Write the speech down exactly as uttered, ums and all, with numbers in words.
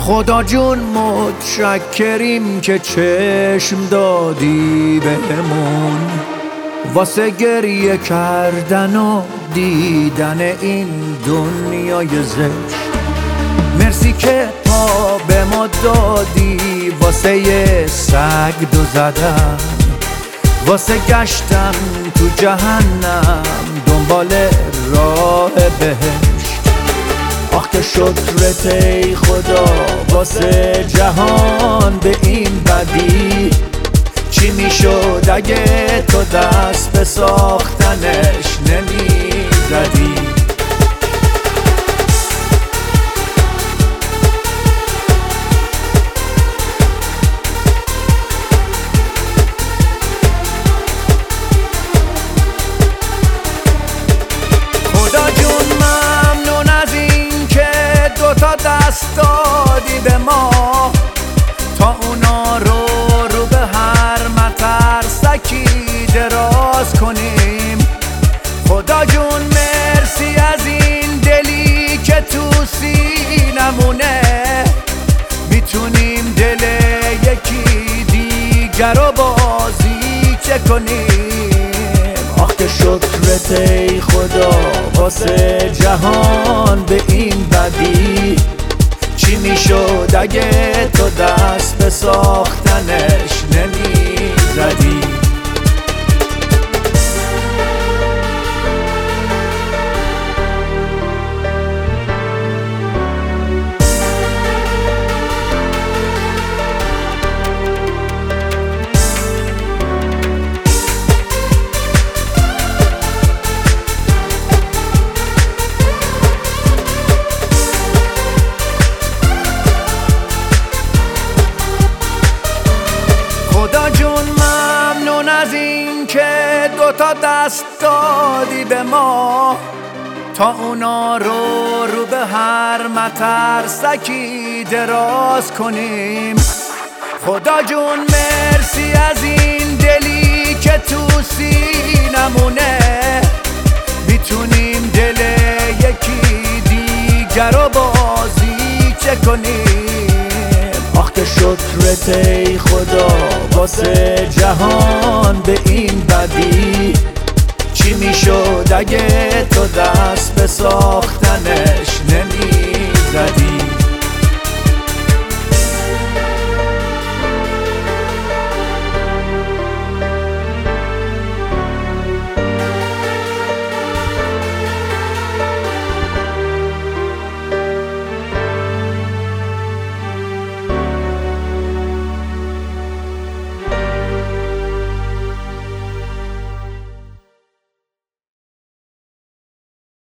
خدا جون متشکریم که چشم دادی بهمون واسه گریه کردن و دیدن این دنیای زشت. مرسی که پا به ما دادی واسه یه سگ دو زدن، واسه گشتن تو جهنم دنبال راه بهشت. آخ که شکرت ای خدا واسه جهان به این بدی. چی میشد اگه تو دست به ساختنش نمیزدی؟ خدا جون ممنون از این که دوتا دست دادی به ما تا اونا رو رو به هر مترسکی دراز کنیم. خدا جون مرسی از این دلی که تو سینمونه میتونیم دل یکی دیگر رو بازی چه کنیم. آخ که شکرت ای خدا واسه جهان به این بدی. چی میشد اگه تو دست به ساختنش نمیزدی؟ خدا جون ممنون از این که دوتا دست دادی به ما تا اونا رو رو به هر مترسکی دراز کنیم. خدا جون مرسی از این دلی که تو سینمونه میتونیم دل یکی دیگر رو بازی چه کنیم. آخ که شکرت ای خدا واسه جهان به این بدی. چی میشد اگه تو دست به ساختنش نمیزدی؟